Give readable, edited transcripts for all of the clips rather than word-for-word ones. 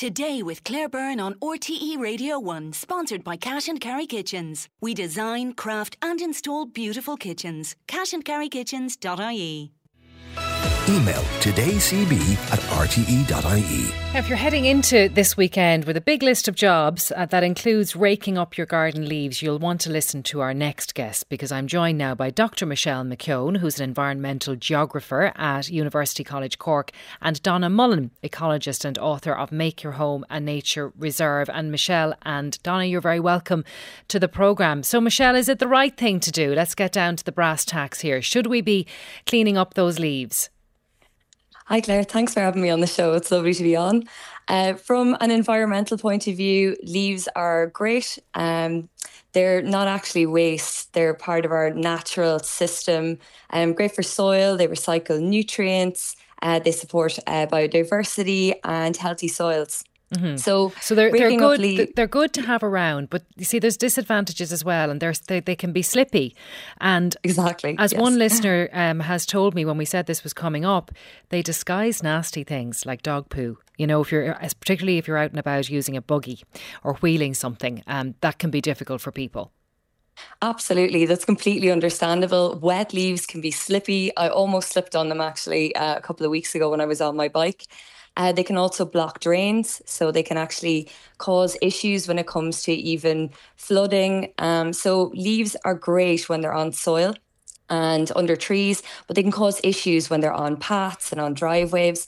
Today with Claire Byrne on RTE Radio 1, sponsored by Cash and Carry Kitchens. We design, craft and install beautiful kitchens. cashandcarrykitchens.ie. Email todaycb@rte.ie. If you're heading into this weekend with a big list of jobs that includes raking up your garden leaves, you'll want to listen to our next guest, because I'm joined now by Dr. Michelle McKeown, who's an environmental geographer at University College Cork, and Donna Mullen, ecologist and author of Make Your Home a Nature Reserve. And Michelle and Donna, you're very welcome to the programme. So Michelle, is it the right thing to do? Let's get down to the brass tacks here. Should we be cleaning up those leaves? Hi Claire, thanks for having me on the show. It's lovely to be on. From an environmental point of view, leaves are great. They're not actually waste. They're part of our natural system. Great for soil. They recycle nutrients. They support biodiversity and healthy soils. Mm-hmm. So they're good. They're good to have around, but you see, there's disadvantages as well, and they can be slippy. And exactly, as one listener has told me when we said this was coming up, they disguise nasty things like dog poo. You know, particularly if you're out and about using a buggy or wheeling something, that can be difficult for people. Absolutely, that's completely understandable. Wet leaves can be slippy. I almost slipped on them actually a couple of weeks ago when I was on my bike. They can also block drains, so they can actually cause issues when it comes to even flooding. So leaves are great when they're on soil and under trees, but they can cause issues when they're on paths and on driveways.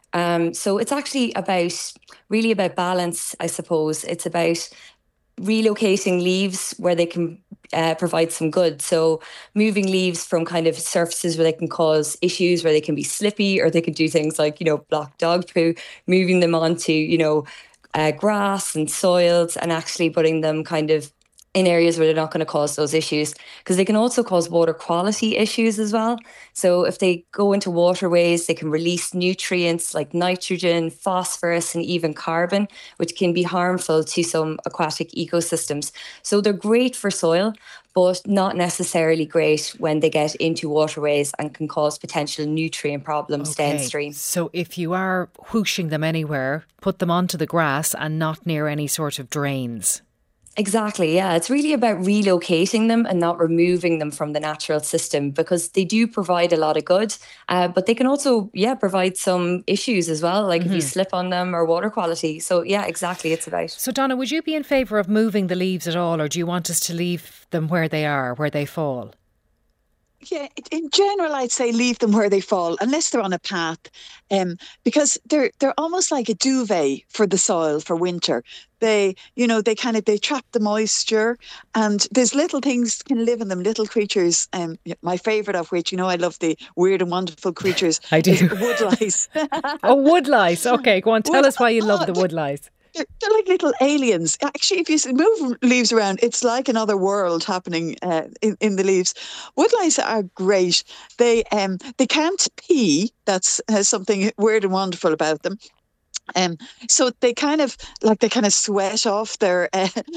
So it's actually really about balance, I suppose. It's about relocating leaves where they can provide some good. So moving leaves from kind of surfaces where they can cause issues, where they can be slippy, or they can do things like, block dog poo, moving them onto, grass and soils, and actually putting them kind of in areas where they're not going to cause those issues, because they can also cause water quality issues as well. So if they go into waterways, they can release nutrients like nitrogen, phosphorus, and even carbon, which can be harmful to some aquatic ecosystems. So they're great for soil, but not necessarily great when they get into waterways and can cause potential nutrient problems downstream. So if you are whooshing them anywhere, put them onto the grass and not near any sort of drains. Exactly, yeah. It's really about relocating them and not removing them from the natural system, because they do provide a lot of good, but they can also, provide some issues as well, like if you slip on them, or water quality. So, yeah, exactly, it's about. So, Donna, would you be in favour of moving the leaves at all, or do you want us to leave them where they are, where they fall? Yeah, in general, I'd say leave them where they fall, unless they're on a path, because they're almost like a duvet for the soil for winter. They trap the moisture, and there's little things can live in them, little creatures. My favourite of which, I love the weird and wonderful creatures. I do. Woodlice. Oh, woodlice. Okay, go on. Tell us why you love the woodlice. They're like little aliens. Actually, if you move leaves around, it's like another world happening in the leaves. Woodlice are great. They can't pee. That's something weird and wonderful about them. So they kind of sweat off their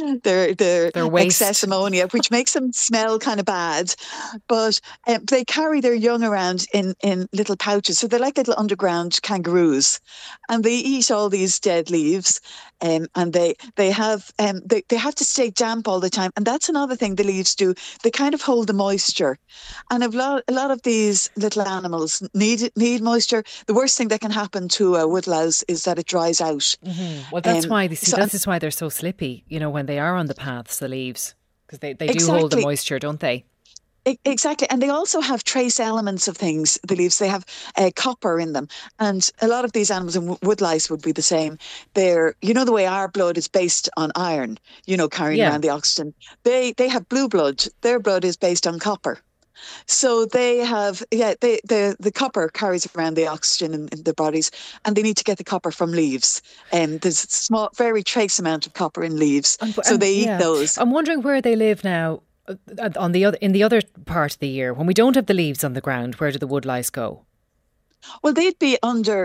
waste, excess ammonia, which makes them smell kind of bad. But they carry their young around in little pouches, so they're like little underground kangaroos, and they eat all these dead leaves. And they have to stay damp all the time, and that's another thing the leaves do. They kind of hold the moisture, and a lot of these little animals need moisture. The worst thing that can happen to a woodlouse is that it dries out. Mm-hmm. Well, that's why this is why they're so slippy. When they are on the paths, the leaves, because they do hold the moisture, don't they? Exactly. And they also have trace elements of things, the leaves. They have copper in them. And a lot of these animals, and woodlice would be the same. They're, the way our blood is based on iron, carrying around the oxygen. They have blue blood. Their blood is based on copper. So they have, the copper carries around the oxygen in their bodies, and they need to get the copper from leaves. There's a small, very trace amount of copper in leaves. So they eat those. I'm wondering where they live now. In the other part of the year, when we don't have the leaves on the ground, where do the woodlice go? Well, they'd be under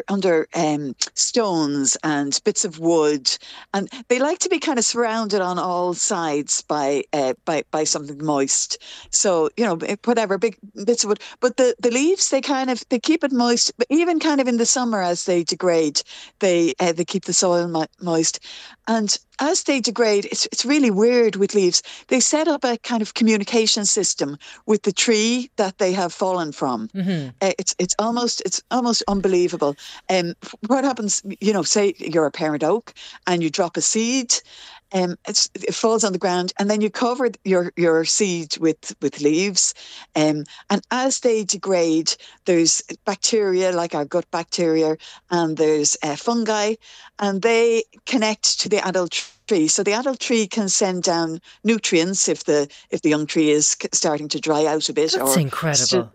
stones and bits of wood, and they like to be kind of surrounded on all sides by something moist. So whatever big bits of wood, but the leaves they keep it moist. But even kind of in the summer as they degrade, they keep the soil moist, and as they degrade, it's really weird with leaves. They set up a kind of communication system with the tree that they have fallen from. Mm-hmm. It's almost unbelievable. What happens? Say you're a parent oak and you drop a seed. It falls on the ground, and then you cover your seed with leaves, and as they degrade, there's bacteria like our gut bacteria, and there's fungi, and they connect to the adult tree. So the adult tree can send down nutrients if the young tree is starting to dry out a bit. That's incredible.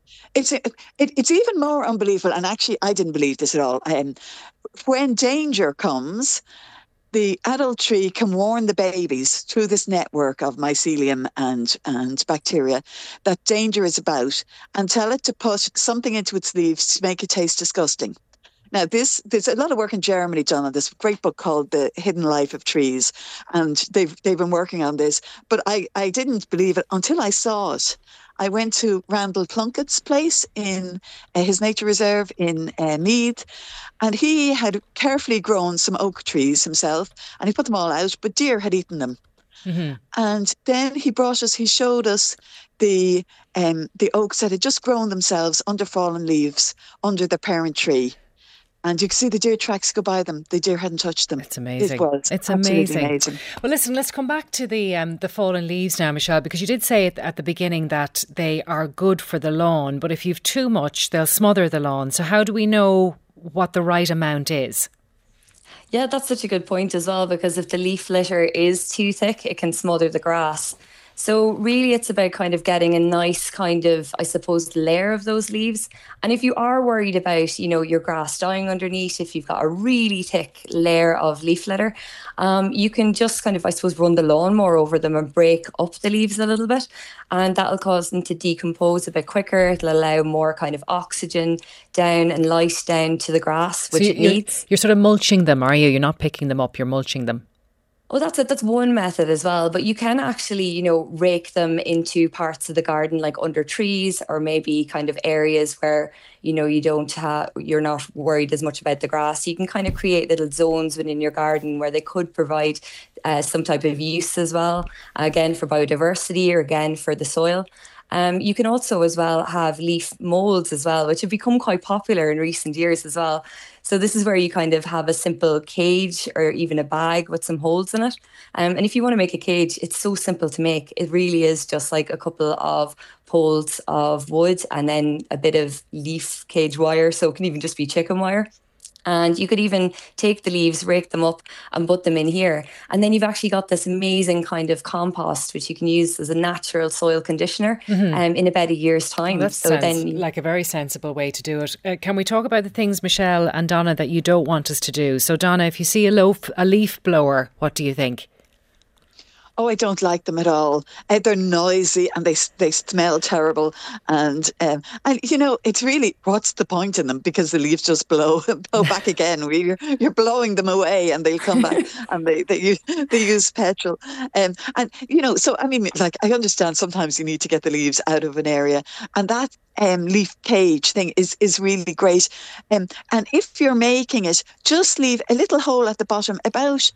It's even more unbelievable, and actually I didn't believe this at all. When danger comes, the adult tree can warn the babies through this network of mycelium and bacteria that danger is about, and tell it to put something into its leaves to make it taste disgusting. Now, there's a lot of work in Germany done on this great book called The Hidden Life of Trees, and they've been working on this. But I didn't believe it until I saw it. I went to Randall Plunkett's place in his nature reserve in Meath, and he had carefully grown some oak trees himself, and he put them all out, but deer had eaten them. Mm-hmm. And then he showed us the oaks that had just grown themselves under fallen leaves under the parent tree. And you can see the deer tracks go by them. The deer hadn't touched them. It's amazing. It's amazing. Well, listen, let's come back to the fallen leaves now, Michelle, because you did say at the beginning that they are good for the lawn, but if you've too much, they'll smother the lawn. So how do we know what the right amount is? Yeah, that's such a good point as well, because if the leaf litter is too thick, it can smother the grass. So really it's about kind of getting a nice kind of, I suppose, layer of those leaves. And if you are worried about, your grass dying underneath, if you've got a really thick layer of leaf litter, you can just kind of, I suppose, run the lawnmower over them and break up the leaves a little bit. And that'll cause them to decompose a bit quicker. It'll allow more kind of oxygen down and light down to the grass, which it needs. You're sort of mulching them, are you? You're not picking them up, you're mulching them. Oh, that's it. That's one method as well. But you can actually, rake them into parts of the garden, like under trees, or maybe kind of areas where, you're not worried as much about the grass. You can kind of create little zones within your garden where they could provide some type of use as well, again, for biodiversity or again, for the soil. You can also as well have leaf molds as well, which have become quite popular in recent years as well. So this is where you kind of have a simple cage or even a bag with some holes in it. And if you want to make a cage, it's so simple to make. It really is just like a couple of poles of wood and then a bit of leaf cage wire. So it can even just be chicken wire. And you could even take the leaves, rake them up and put them in here. And then you've actually got this amazing kind of compost, which you can use as a natural soil conditioner in about a year's time. That sounds like a very sensible way to do it. Can we talk about the things, Michelle and Donna, that you don't want us to do? So Donna, if you see a leaf blower, what do you think? Oh, I don't like them at all. They're noisy and they smell terrible. And it's really, what's the point in them? Because the leaves just blow back again. You're blowing them away and they'll come back and they use petrol. So I mean, like, I understand sometimes you need to get the leaves out of an area, and that leaf cage thing is really great. And if you're making it, just leave a little hole at the bottom about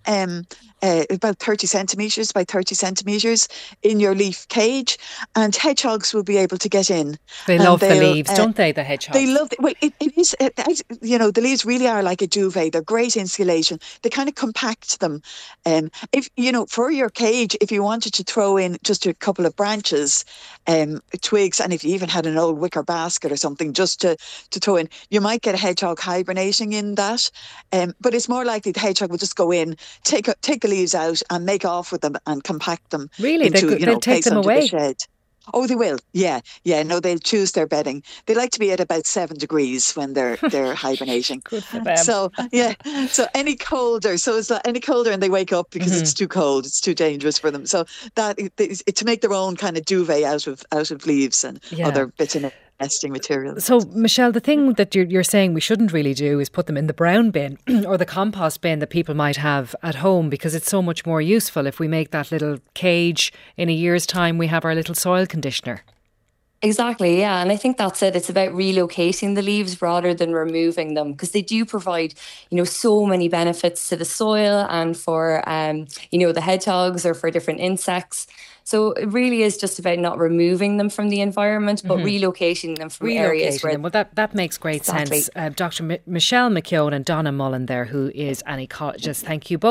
30 centimetres by 30 centimetres in your leaf cage, and hedgehogs will be able to get in. They love the leaves, don't they, the hedgehogs? They love it. Well, it is, the leaves really are like a duvet. They're great insulation. They kind of compact them. If, for your cage, if you wanted to throw in just a couple of branches, twigs, and if you even had an old wicker basket or something just to throw in, you might get a hedgehog hibernating in that. But it's more likely the hedgehog will just go in, take the leaves out and make off with them and compact them. Really? They'll take them away? The Oh, they will. Yeah. No, they'll choose their bedding. They like to be at about 7 degrees when they're hibernating. Good for them. So any colder, and they wake up because it's too cold, it's too dangerous for them. So that to make their own kind of duvet out of leaves and other bits in it. nesting materials. So, Michelle, the thing that you're saying we shouldn't really do is put them in the brown bin or the compost bin that people might have at home, because it's so much more useful if we make that little cage. In a year's time, we have our little soil conditioner. Exactly, yeah. And I think that's it. It's about relocating the leaves rather than removing them, because they do provide, so many benefits to the soil and for, the hedgehogs or for different insects. So it really is just about not removing them from the environment, but relocating them from areas where... Well, that makes great sense. Dr. Michelle McKeown and Donna Mullen there, who is an ecologist. Thank you both.